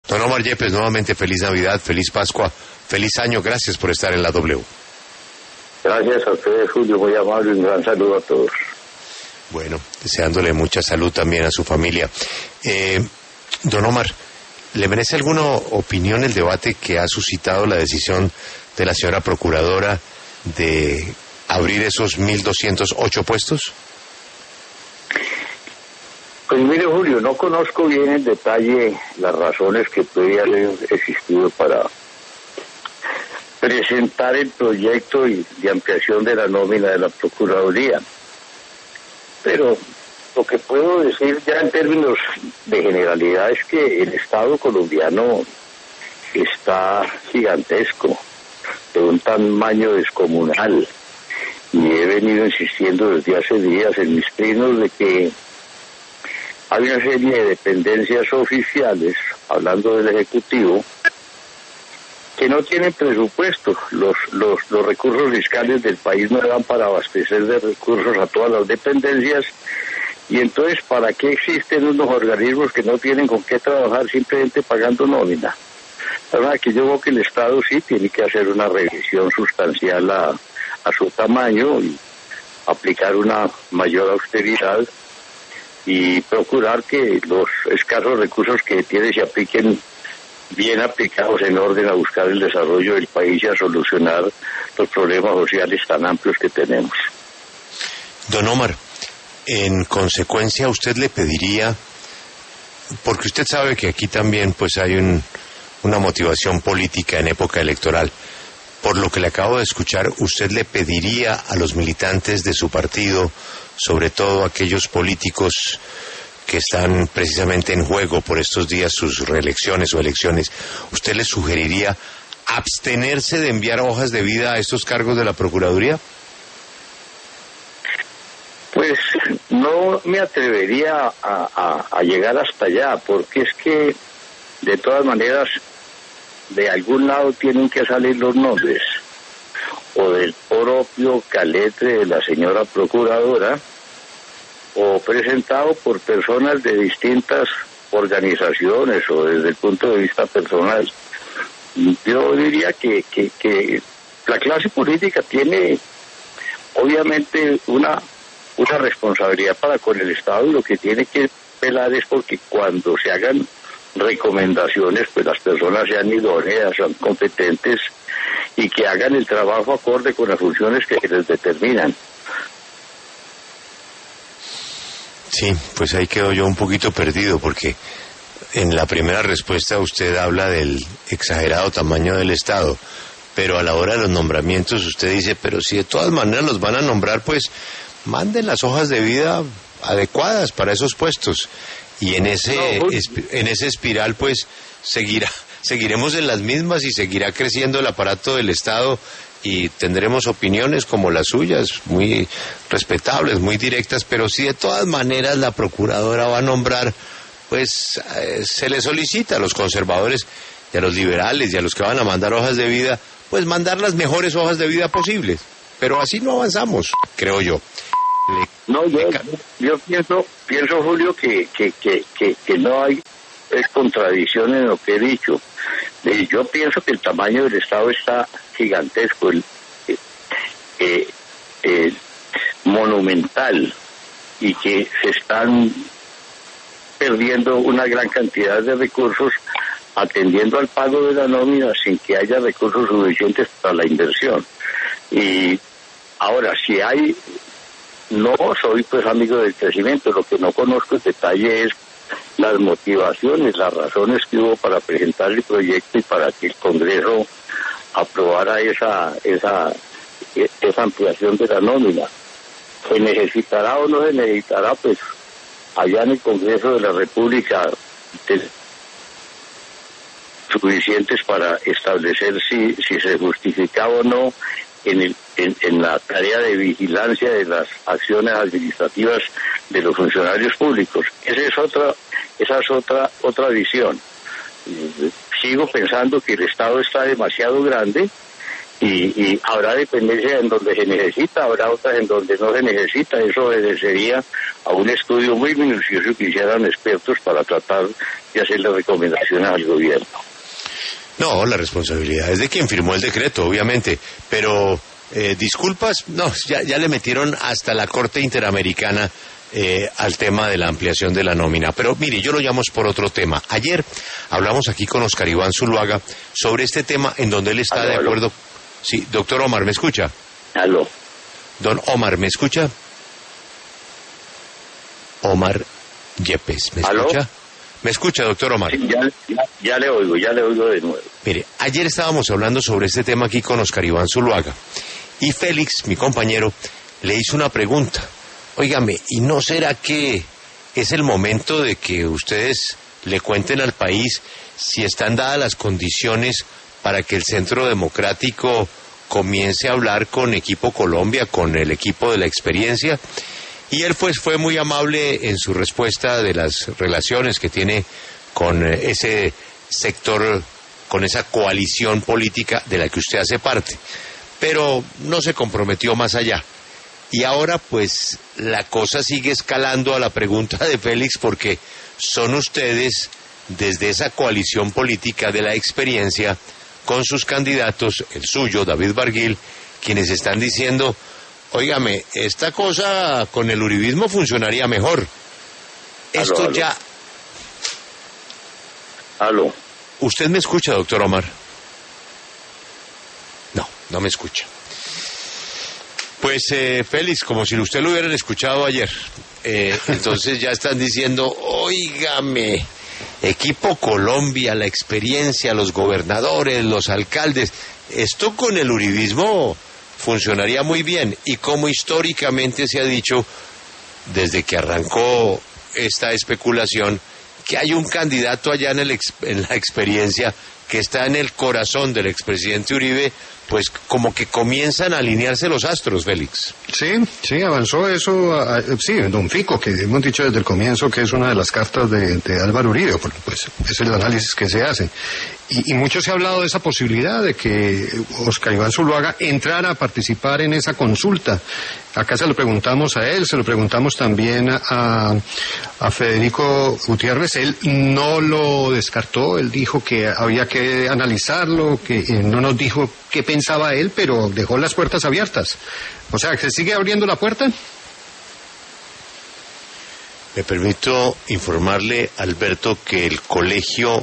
Don Omar Yepes, nuevamente feliz Navidad, feliz Pascua, feliz año, gracias por estar en la W. Gracias a ustedes, Julio, muy amable, un gran saludo a todos. Bueno, deseándole mucha salud también a su familia. Don Omar, ¿le merece alguna opinión el debate que ha suscitado la decisión de la señora Procuradora de abrir esos 1.208 puestos? Pues mire, Julio, no conozco bien en detalle las razones que podrían haber existido para presentar el proyecto de ampliación de la nómina de la Procuraduría. Pero lo que puedo decir ya en términos de generalidad es que el Estado colombiano está gigantesco, de un tamaño descomunal. Y he venido insistiendo desde hace días en mis trinos de que hay una serie de dependencias oficiales, hablando del Ejecutivo, que no tienen presupuesto. Los recursos fiscales del país no dan para abastecer de recursos a todas las dependencias, y entonces, ¿para qué existen unos organismos que no tienen con qué trabajar simplemente pagando nómina? La verdad que yo creo que el Estado sí tiene que hacer una revisión sustancial a su tamaño y aplicar una mayor austeridad y procurar que los escasos recursos que tiene se apliquen bien aplicados en orden a buscar el desarrollo del país y a solucionar los problemas sociales tan amplios que tenemos. Don Omar, en consecuencia usted le pediría, porque usted sabe que aquí también pues hay una motivación política en época electoral, por lo que le acabo de escuchar, usted le pediría a los militantes de su partido, sobre todo aquellos políticos que están precisamente en juego por estos días sus reelecciones o elecciones, ¿usted les sugeriría abstenerse de enviar hojas de vida a estos cargos de la Procuraduría? Pues no me atrevería a llegar hasta allá, porque es que de todas maneras de algún lado tienen que salir los nombres, o del propio caletre de la señora Procuradora, o presentado por personas de distintas organizaciones o desde el punto de vista personal. Yo diría que la clase política tiene obviamente una responsabilidad para con el Estado, y lo que tiene que velar es porque cuando se hagan recomendaciones, pues las personas sean idóneas, sean competentes y que hagan el trabajo acorde con las funciones que les determinan. Sí, pues ahí quedo yo un poquito perdido, porque en la primera respuesta usted habla del exagerado tamaño del Estado, pero a la hora de los nombramientos usted dice, pero si de todas maneras los van a nombrar, pues manden las hojas de vida adecuadas para esos puestos. Y en ese espiral, pues, seguiremos en las mismas y seguirá creciendo el aparato del Estado y tendremos opiniones como las suyas, muy respetables, muy directas, pero si de todas maneras la Procuradora va a nombrar, pues se le solicita a los conservadores y a los liberales y a los que van a mandar hojas de vida, pues mandar las mejores hojas de vida posibles. Pero así no avanzamos, creo yo. No, yo pienso, Julio, que no hay contradicción en lo que he dicho. Yo pienso que el tamaño del Estado está gigantesco, monumental, y que se están perdiendo una gran cantidad de recursos atendiendo al pago de la nómina sin que haya recursos suficientes para la inversión. Y ahora, si hay... No soy pues amigo del crecimiento, lo que no conozco en detalle es las motivaciones, las razones que hubo para presentar el proyecto y para que el Congreso aprobara esa ampliación de la nómina. ¿Se necesitará o no se necesitará? Pues allá en el Congreso de la República suficientes para establecer si se justificaba o no en la tarea de vigilancia de las acciones administrativas de los funcionarios públicos. Esa es otra visión. Sigo pensando que el Estado está demasiado grande y habrá dependencia en donde se necesita, habrá otras en donde no se necesita. Eso obedecería a un estudio muy minucioso que hicieran expertos para tratar de hacer las recomendaciones al gobierno. No, la responsabilidad es de quien firmó el decreto, obviamente, pero disculpas, no, ya le metieron hasta la Corte Interamericana al tema de la ampliación de la nómina. Pero mire, yo lo llamo por otro tema. Ayer hablamos aquí con Oscar Iván Zuluaga sobre este tema en donde él está de acuerdo. Sí, doctor Omar, ¿me escucha? Aló. Don Omar, ¿me escucha? Omar Yepes, ¿me escucha? ¿Aló? ¿Me escucha, doctor Omar? Sí, ya le oigo de nuevo. Mire, ayer estábamos hablando sobre este tema aquí con Oscar Iván Zuluaga y Félix, mi compañero, le hizo una pregunta. Óigame, ¿y no será que es el momento de que ustedes le cuenten al país si están dadas las condiciones para que el Centro Democrático comience a hablar con Equipo Colombia, con el equipo de la experiencia? Y él pues fue muy amable en su respuesta de las relaciones que tiene con ese sector, con esa coalición política de la que usted hace parte, pero no se comprometió más allá. Y ahora pues la cosa sigue escalando a la pregunta de Félix, porque son ustedes desde esa coalición política de la experiencia con sus candidatos, el suyo, David Barguil, quienes están diciendo: óigame, esta cosa con el uribismo funcionaría mejor. Esto aló. ya... Aló. ¿Usted me escucha, doctor Omar? No me escucha. Pues Félix, como si usted lo hubieran escuchado ayer. Entonces ya están diciendo: óigame, Equipo Colombia, la experiencia, los gobernadores, los alcaldes, esto con el uribismo funcionaría muy bien. Y como históricamente se ha dicho desde que arrancó esta especulación, que hay un candidato allá en la experiencia que está en el corazón del expresidente Uribe, pues como que comienzan a alinearse los astros, Félix. Sí, avanzó eso. Sí, don Fico, que hemos dicho desde el comienzo que es una de las cartas de Álvaro Uribe, porque pues es el análisis que se hace. Y mucho se ha hablado de esa posibilidad de que Oscar Iván Zuluaga entrara a participar en esa consulta. Acá se lo preguntamos a él, se lo preguntamos también a Federico Gutiérrez. Él no lo descartó, él dijo que había que analizarlo, que no nos dijo qué pensaba él, pero dejó las puertas abiertas. O sea, ¿se sigue abriendo la puerta? Me permito informarle, Alberto, que el colegio